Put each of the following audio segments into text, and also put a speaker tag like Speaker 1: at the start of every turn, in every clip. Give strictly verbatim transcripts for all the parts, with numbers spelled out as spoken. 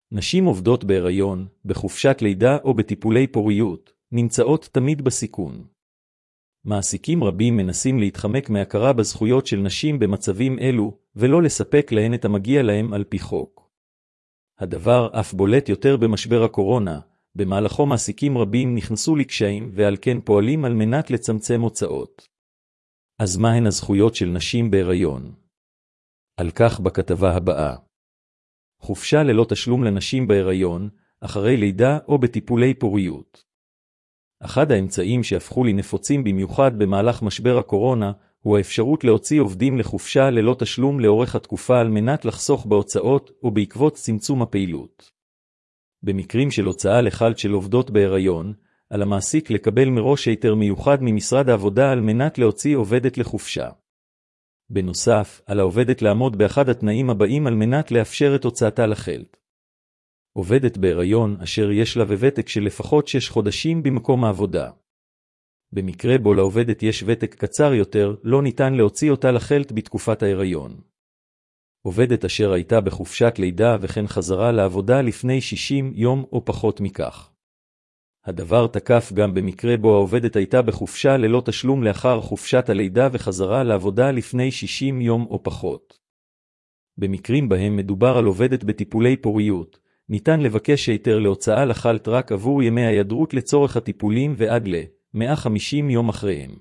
Speaker 1: נשים עובדות בהיריון, בחופשת לידה או בטיפולי פוריות, נמצאות תמיד בסיכון. מעסיקים רבים מנסים להתחמק מהכרה בזכויות של נשים במצבים אלו, ולא לספק להן את המגיע להם על פי חוק. הדבר אף בולט יותר במשבר הקורונה, במהלכו מעסיקים רבים נכנסו לקשיים ועל כן פועלים על מנת לצמצם הוצאות. אז מה הן הזכויות של נשים בהיריון? על כך בכתבה הבאה. חופשה ללא תשלום לנשים בהיריון, אחרי לידה או בטיפולי פוריות. אחד האמצעים שהפכו לנפוצים במיוחד במהלך משבר הקורונה, הוא האפשרות להוציא עובדים לחופשה ללא תשלום לאורך התקופה על מנת לחסוך בהוצאות או בעקבות צמצום הפעילות. במקרים של הוצאה לחל"ת של עובדות בהיריון, על המעסיק לקבל מראש היתר מיוחד ממשרד העבודה על מנת להוציא עובדת לחופשה. בנוסף, על העובדת לעמוד באחד התנאים הבאים על מנת לאפשר את הוצאתה לחל"ת. עובדת בהיריון אשר יש לה ותק של לפחות שש חודשים במקום העבודה. במקרה בו לעובדת יש ותק קצר יותר, לא ניתן להוציא אותה לחל"ת בתקופת ההיריון. עובדת אשר הייתה בחופשת לידה וכן חזרה לעבודה לפני שישים יום או פחות מכך. הדבר תקף גם במקרה בו העובדת הייתה בחופשה ללא תשלום לאחר חופשת הלידה וחזרה לעבודה לפני שישים יום או פחות. במקרים בהם מדובר על עובדת בטיפולי פוריות, ניתן לבקש היתר להוצאה לחל"ת רק עבור ימי ההיעדרות לצורך הטיפולים ועד ל-מאה וחמישים יום אחריהם.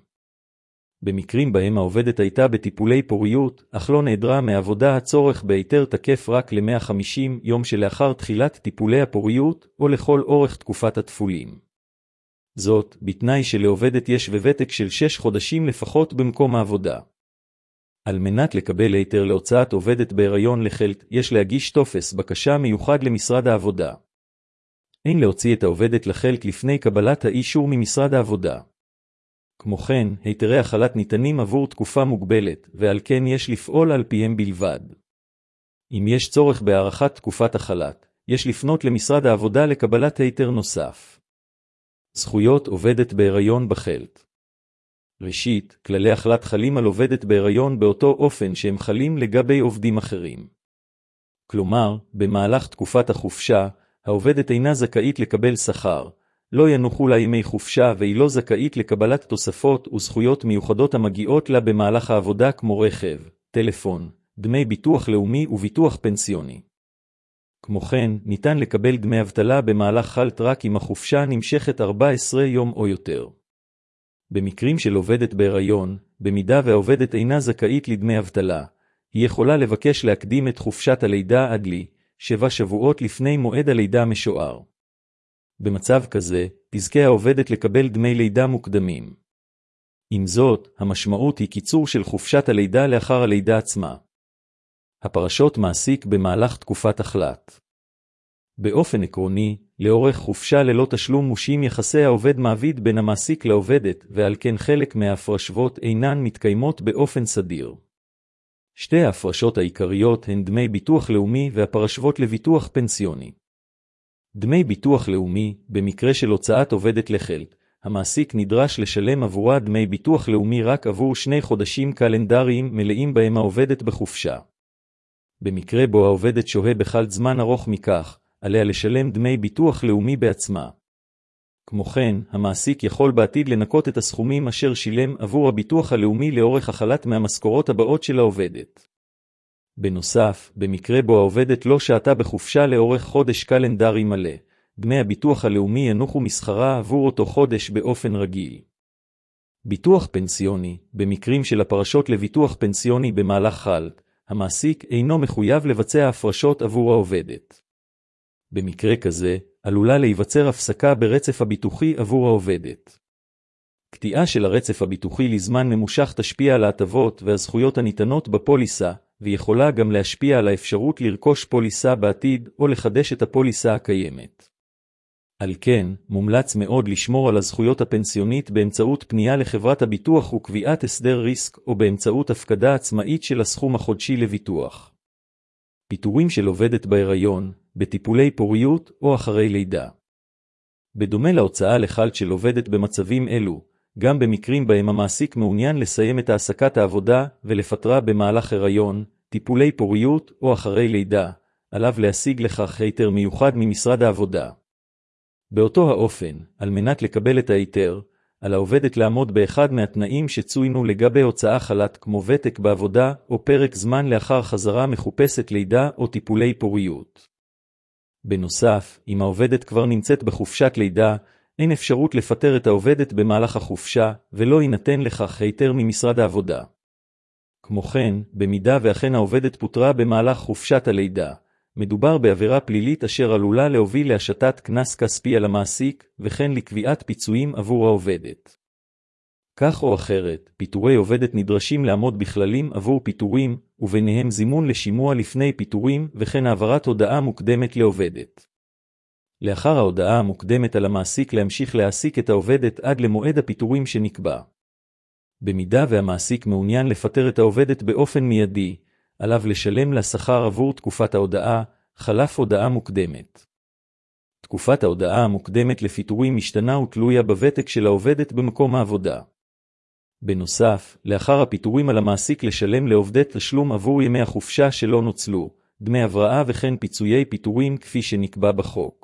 Speaker 1: במקרים בהם העובדת הייתה בטיפולי פוריות, אך לא נעדרה מעבודה, הצורך בהיתר תקף רק ל-מאה וחמישים יום שלאחר תחילת טיפולי הפוריות או לכל אורך תקופת התפולים. זאת, בתנאי שלעובדת יש ותק של שש חודשים לפחות במקום העבודה. על מנת לקבל היתר להוצאת עובדת בהיריון לחל"ת, יש להגיש טופס בקשה מיוחד למשרד העבודה. אין להוציא את העובדת לחל"ת לפני קבלת האישור ממשרד העבודה. כמו כן, היתרי החל"ת ניתנים עבור תקופה מוגבלת, ועל כן יש לפעול על פיהם בלבד. אם יש צורך בהארכת תקופת החל"ת, יש לפנות למשרד העבודה לקבלת היתר נוסף. זכויות עובדת בהיריון בחל"ת. ראשית, כללי החל"ת חלים על עובדת בהיריון באותו אופן שהם חלים לגבי עובדים אחרים. כלומר, במהלך תקופת החופשה, העובדת אינה זכאית לקבל שכר, לא ינוחו לה ימי חופשה והיא לא זכאית לקבלת תוספות וזכויות מיוחדות המגיעות לה במהלך העבודה כמו רכב, טלפון, דמי ביטוח לאומי וביטוח פנסיוני. כמו כן, ניתן לקבל דמי אבטלה במהלך חל"ת רק אם החופשה נמשכת ארבעה עשר יום או יותר. במקרים של עובדת בהיריון, במידה והעובדת אינה זכאית לדמי אבטלה, היא יכולה לבקש להקדים את חופשת הלידה עד לי, שבע שבועות לפני מועד הלידה המשוער. במצב כזה, תזכה העובדת לקבל דמי לידה מוקדמים. עם זאת, המשמעות היא קיצור של חופשת הלידה לאחר הלידה עצמה. הפרשות מעסיק במהלך תקופת החל"ת. באופן עקרוני, לאורך חופשה ללא תשלום מושים יחסי העובד מעביד בין המעסיק לעובדת, ועל כן חלק מההפרשות אינן מתקיימות באופן סדיר. שתי ההפרשות העיקריות הן דמי ביטוח לאומי והפרשות לביטוח פנסיוני. דמי ביטוח לאומי, במקרה של הוצאת עובדת לחל"ת, המעסיק נדרש לשלם עבורה דמי ביטוח לאומי רק עבור שני חודשים קלנדריים מלאים בהם העובדת בחופשה. במקרה בו העובדת שוהה בחל"ת זמן ארוך מכך, עליה לשלם דמי ביטוח לאומי בעצמה. כמו כן, המעסיק יכול בעתיד לנקות את הסכומים אשר שילם עבור הביטוח הלאומי לאורך החל"ת מהמשכורות הבאות של העובדת. בנוסף, במקרה בו העובדת לא שהתה בחופשה לאורך חודש קלנדרי מלא, דמי הביטוח הלאומי ינוחו משכרה עבור אותו חודש באופן רגיל. ביטוח פנסיוני, במקרים של הפרשות לביטוח פנסיוני במהלך חל"ת, המעסיק אינו מחויב לבצע הפרשות עבור העובדת. במקרה כזה, עלולה להיווצר הפסקה ברצף הביטוחי עבור העובדת. קטיעה של הרצף הביטוחי לזמן ממושך תשפיע על ההטבות והזכויות הניתנות בפוליסה, ויכולה גם להשפיע על האפשרות לרכוש פוליסה בעתיד או לחדש את הפוליסה הקיימת. על כן, מומלץ מאוד לשמור על הזכויות הפנסיונית באמצעות פנייה לחברת הביטוח וקביעת הסדר ריסק או באמצעות הפקדה עצמאית של הסכום החודשי לביטוח. פיטורים של עובדת בהיריון, בטיפולי פוריות או אחרי לידה. בדומה להוצאה לחל"ת של עובדת במצבים אלו, גם במקרים בהם המעסיק מעוניין לסיים את העסקת העבודה ולפטרה במהלך הריון, טיפולי פוריות או אחרי לידה, עליו להשיג לכך היתר מיוחד ממשרד העבודה. באותו האופן, על מנת לקבל את ההיתר, על העובדת לעמוד באחד מהתנאים שצוינו לגבי הוצאה חל"ת כמו ותק בעבודה או פרק זמן לאחר חזרה מחופשת לידה או טיפולי פוריות. בנוסף, אם העובדת כבר נמצאת בחופשת לידה, אין אפשרות לפטר את העובדת במהלך החופשה, ולא יינתן לכך היתר ממשרד העבודה. כמו כן, במידה ואכן העובדת פוטרה במהלך חופשת הלידה, מדובר בעבירה פלילית אשר עלולה להוביל להשתת קנס כספי על המעסיק, וכן לקביעת פיצויים עבור העובדת. כך או אחרת, פיטורי עובדת נדרשים לעמוד בכללים עבור פיטורים, וביניהם זימון לשימוע לפני פיטורים, וכן העברת הודעה מוקדמת לעובדת. לאחר ההודעה המוקדמת על המעסיק להמשיך להעסיק את העובדת עד למועד הפיטורים שנקבע. במידה והמעסיק מעוניין לפטר את העובדת באופן מיידי, עליו לשלם לה שכר עבור תקופת ההודעה, חלף הודעה מוקדמת. תקופת ההודעה המוקדמת לפיטורים משתנה ותלויה בוותק של העובדת במקום העבודה. בנוסף, לאחר הפיטורים על המעסיק לשלם לעובדת תשלום עבור ימי החופשה שלא נוצלו, דמי הבראה וכן פיצויי פיטורים כפי שנקבע בחוק.